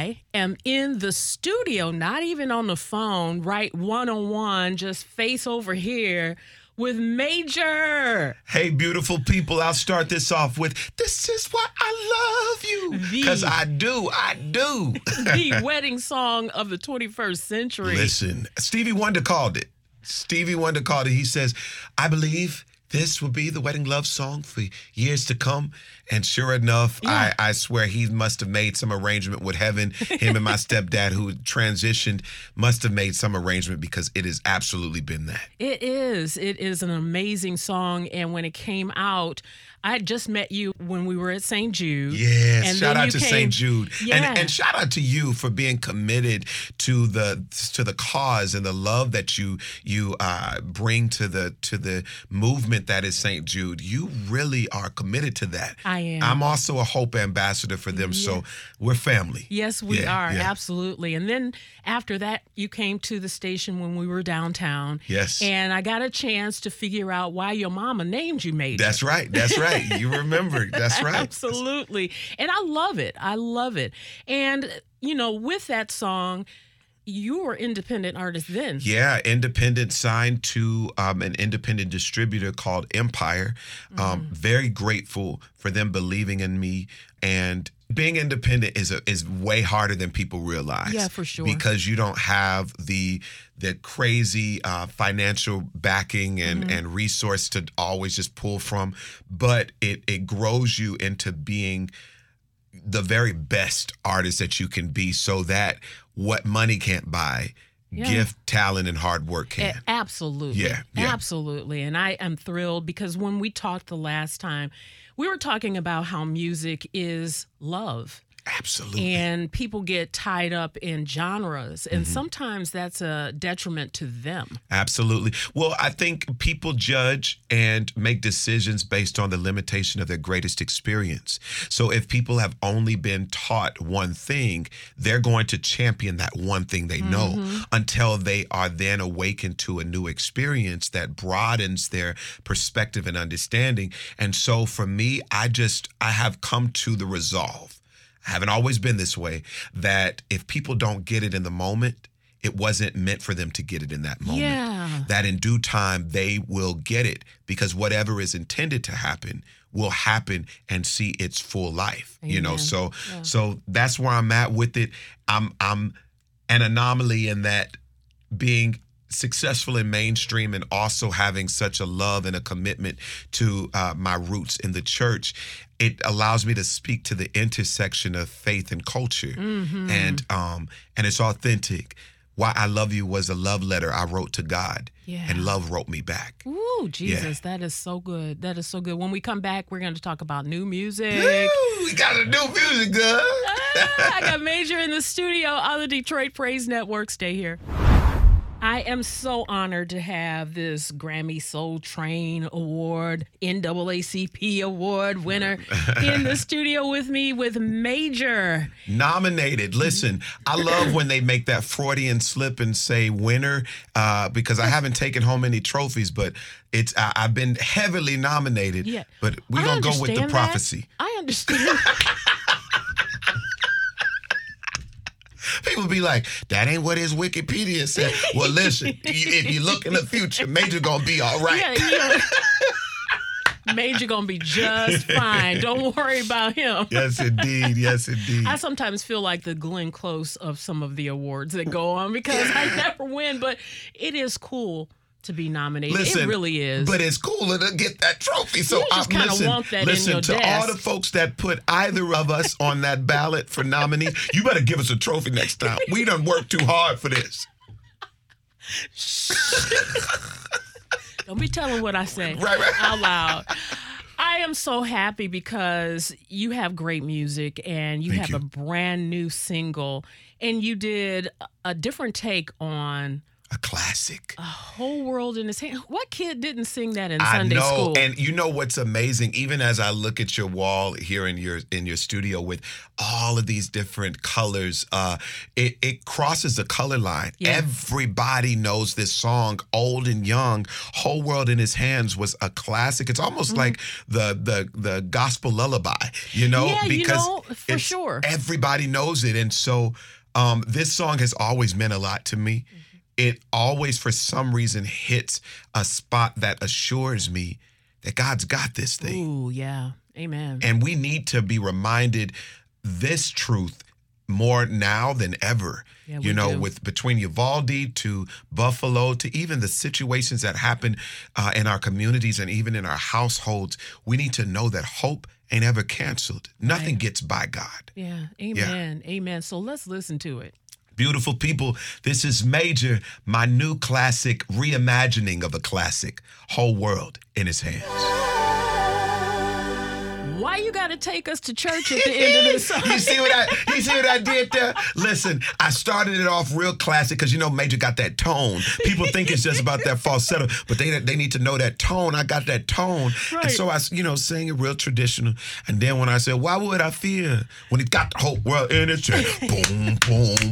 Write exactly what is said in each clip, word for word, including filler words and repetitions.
I am in the studio, not even on the phone, right? One-on-one, just face over here with Major. Hey, beautiful people, I'll start this off with, this is why I love you. Because I do, I do. The wedding song of the twenty-first century. Listen, Stevie Wonder called it. Stevie Wonder called it. He says, I believe this will be the wedding love song for years to come. And sure enough, yeah. I, I swear he must have made some arrangement with heaven. Him and my stepdad, who transitioned, must have made some arrangement, because it has absolutely been that. It is. It is an amazing song. And when it came out, I had just met you when we were at Saint Jude. Yes, and shout out to came, Saint Jude. Yeah. And, and shout out to you for being committed to the to the cause and the love that you you uh, bring to the to the movement that is Saint Jude. You really are committed to that. I am. I'm also a Hope ambassador for them, yeah. so we're family. Yes, we yeah, are, yeah. absolutely. And then after that, you came to the station when we were downtown. Yes. And I got a chance to figure out why your mama named you Major. That's right, that's right. You remember. That's right. Absolutely. And I love it. I love it. And, you know, with that song, you were independent artist then. Yeah, independent, signed to um, an independent distributor called Empire. Um, mm-hmm. Very grateful for them believing in me. And being independent is a, is way harder than people realize. Yeah, for sure. Because you don't have the the crazy uh, financial backing and, mm-hmm. and resource to always just pull from. But it it grows you into being the very best artist that you can be, so that what money can't buy, yeah. gift, talent, and hard work can. A- absolutely. Yeah, yeah. Absolutely. And I am thrilled, because when we talked the last time, we were talking about how music is love. Absolutely. And people get tied up in genres, and mm-hmm. sometimes that's a detriment to them. Absolutely. Well, I think people judge and make decisions based on the limitation of their greatest experience. So if people have only been taught one thing, they're going to champion that one thing they know mm-hmm. until they are then awakened to a new experience that broadens their perspective and understanding. And so for me, I just, I have come to the resolve, I haven't always been this way, that if people don't get it in the moment, it wasn't meant for them to get it in that moment. Yeah. That in due time, they will get it, because whatever is intended to happen will happen and see its full life. Amen. You know, so yeah. so that's where I'm at with it. I'm I'm an anomaly in that, being successful in mainstream and also having such a love and a commitment to uh, my roots in the church, it allows me to speak to the intersection of faith and culture. Mm-hmm. And um, and it's authentic. Why I Love You was a love letter I wrote to God, yeah. and love wrote me back. Ooh, Jesus, yeah. that is so good. That is so good. When we come back, we're going to talk about new music. Ooh, we got a new music, girl. ah, I got Major in the studio on the Detroit Praise Network. Stay here. I am so honored to have this Grammy Soul Train Award, N double A C P Award winner in the studio with me, with Major. Nominated. Listen, I love when they make that Freudian slip and say winner, uh, because I haven't taken home any trophies, but it's I, I've been heavily nominated. Yeah. But we're going to go with the prophecy. That. I understand. People be like, that ain't what his Wikipedia said. Well, listen, if you look in the future, Major gonna be all right. Yeah, yeah. Major gonna be just fine. Don't worry about him. Yes, indeed. Yes, indeed. I sometimes feel like the Glenn Close of some of the awards that go on, because I never win, but it is cool to be nominated. Listen, it really is. But it's cooler to get that trophy. So you just kind of want that listen in your to desk. all the folks that put either of us on that ballot for nominees. You better give us a trophy next time. We done worked too hard for this. Don't be telling what I say right, right. out loud. I am so happy because you have great music, and you Thank have you. a brand new single, and you did a different take on a classic. A whole world in his hand. What kid didn't sing that in I Sunday know, school? and you know what's amazing? Even as I look at your wall here in your in your studio with all of these different colors, uh, it, it crosses the color line. Yeah. Everybody knows this song, old and young. Whole World in His Hands was a classic. It's almost mm-hmm. like the the the gospel lullaby, you know, yeah, because you know, for sure everybody knows it, and so um, this song has always meant a lot to me. Mm-hmm. It always, for some reason, hits a spot that assures me that God's got this thing. Ooh, yeah. Amen. And we need to be reminded this truth more now than ever. Yeah, you know, do. with between Uvalde to Buffalo to even the situations that happen uh, in our communities and even in our households, we need to know that hope ain't ever canceled. Nothing right. gets by God. Yeah. Amen. Yeah. Amen. So let's listen to it. Beautiful people, this is Major, my new classic reimagining of a classic, Whole World in His Hands. Why you got to take us to church at the end of this song? You see what I you see what I did there? Listen, I started it off real classic because you know Major got that tone. People think it's just about that falsetto, but they they need to know that tone. I got that tone, right. and so I you know sang it real traditional. And then when I said, "Why would I fear when He got the whole world in His hands?" Boom, boom,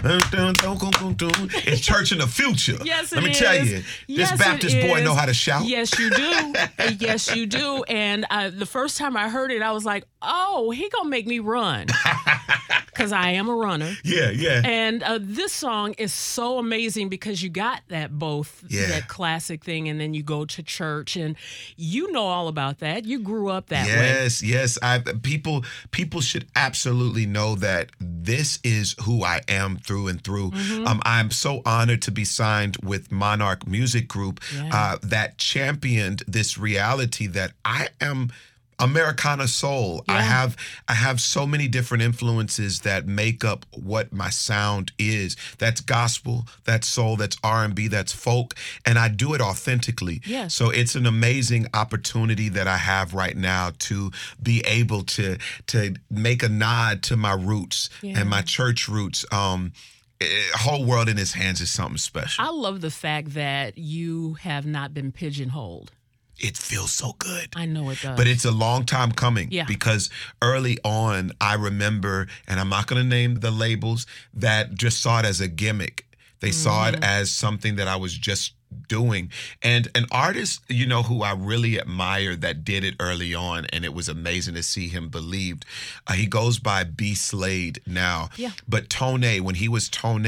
boom. It's church in the future. Yes, it Let me is. tell you, yes, this Baptist boy know how to shout. Yes, you do. Yes, you do. And uh, the first time I heard it, I was like, oh, he gonna make me run. Because I am a runner. Yeah, yeah. And uh, this song is so amazing because you got that both, yeah. that classic thing, and then you go to church, and you know all about that. You grew up that yes, way. Yes, yes. I people people should absolutely know that this is who I am through and through. Mm-hmm. Um, I'm so honored to be signed with Monarch Music Group yeah. uh, that championed this reality that I am Americana soul. Yeah. I have I have so many different influences that make up what my sound is. That's gospel, that's soul, that's R and B, that's folk, and I do it authentically. Yes. So it's an amazing opportunity that I have right now to be able to to make a nod to my roots yeah. and my church roots. Um Whole World in His Hands is something special. I love the fact that you have not been pigeonholed. It feels so good. I know it does. But it's a long time coming yeah. because early on, I remember, and I'm not going to name the labels, that just saw it as a gimmick. They mm-hmm. saw it as something that I was just doing. And an artist, you know, who I really admire that did it early on, and it was amazing to see him believed. Uh, he goes by B. Slade now. Yeah. But Tone, when he was Tone,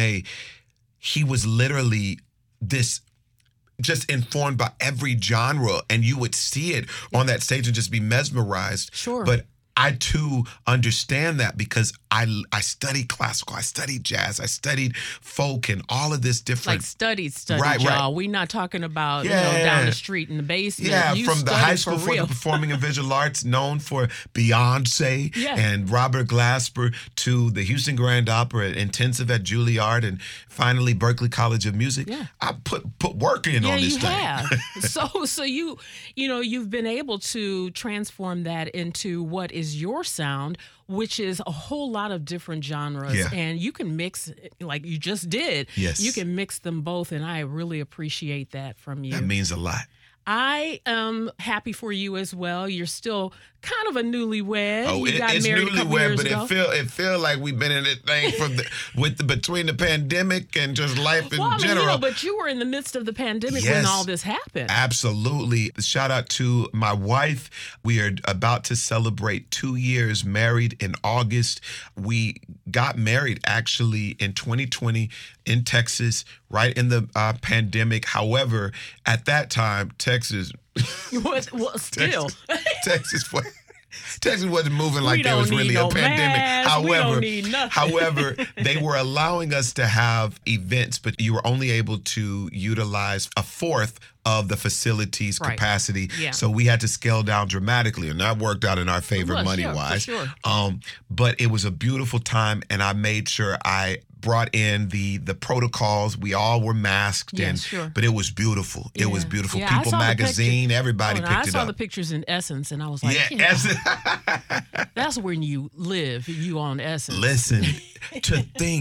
he was literally this just informed by every genre, and you would see it yeah. on that stage and just be mesmerized. Sure. But I too understand that because I I studied classical, I studied jazz, I studied folk and all of this different. Like studied, studied, right, y'all. right. We're not talking about yeah. you know down the street in the basement. Yeah, you from the high school for, for the Performing and Visual Arts, known for Beyonce yeah. and Robert Glasper, to the Houston Grand Opera, intensive at Juilliard, and finally Berklee College of Music. Yeah. I put put work in yeah, on this you thing. Have. so so you you know you've been able to transform that into what is your sound, which is a whole lot of different genres. Yeah. And you can mix, like you just did. Yes. You can mix them both, and I really appreciate that from you. That means a lot. I am happy for you as well. You're still kind of a newlywed. Oh, you it, got it's married a couple newlywed, years but ago. it feel it feel like we've been in this thing from the with the between the pandemic and just life in well, I mean, general. You know, but you were in the midst of the pandemic yes, when all this happened. Absolutely. Shout out to my wife. We are about to celebrate two years married in August. We got married actually in twenty twenty in Texas, right in the uh, pandemic. However, at that time, Texas. What? Well, still. Texas, Texas was. Texas wasn't moving like We there was don't really need a no pandemic. masks. However, We don't need nothing. however, they were allowing us to have events, but you were only able to utilize a fourth of the facility's Right. capacity. Yeah. So we had to scale down dramatically, and that worked out in our favor Well, money sure, for wise. sure. Um, but it was a beautiful time, and I made sure I brought in the the protocols. We all were masked, Yeah, and sure. but it was beautiful. It was Yeah. beautiful. Yeah, I People saw the magazine, picture- everybody Oh, no, picked I it saw up. the pictures in Essence, and I was like, yeah, yeah, Essence. that's when you live. You on Essence. Listen, to think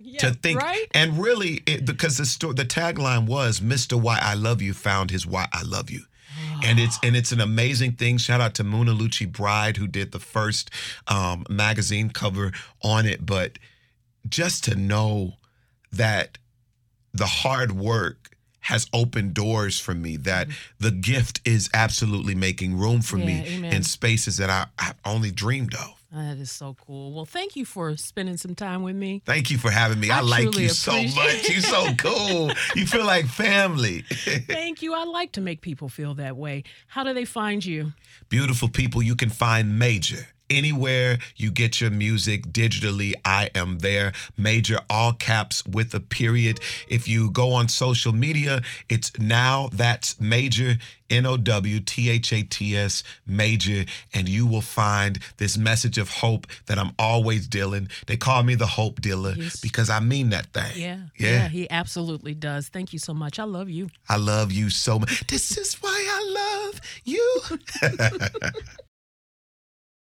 Yeah, to think, right? and really, it, because the story, the tagline was "Mister Why I Love You found his Why I Love You." And it's and it's an amazing thing. Shout out to Muna Lucci Bride, who did the first um, magazine cover on it. But just to know that the hard work has opened doors for me, that mm-hmm. the gift is absolutely making room for yeah, me amen. in spaces that I, I've only dreamed of. That is so cool. Well, thank you for spending some time with me. Thank you for having me. I, I like you so much. You're so cool. You feel like family. Thank you. I like to make people feel that way. How do they find you? Beautiful people, you can find Major anywhere you get your music digitally. I am there. Major, all caps with a period. If you go on social media, it's Now That's Major, N O W T H A T S, Major, and you will find this message of hope that I'm always dealing. They call me the hope dealer yes. because I mean that thing. Yeah, yeah, yeah, he absolutely does. Thank you so much. I love you. I love you so much. This is why I love you.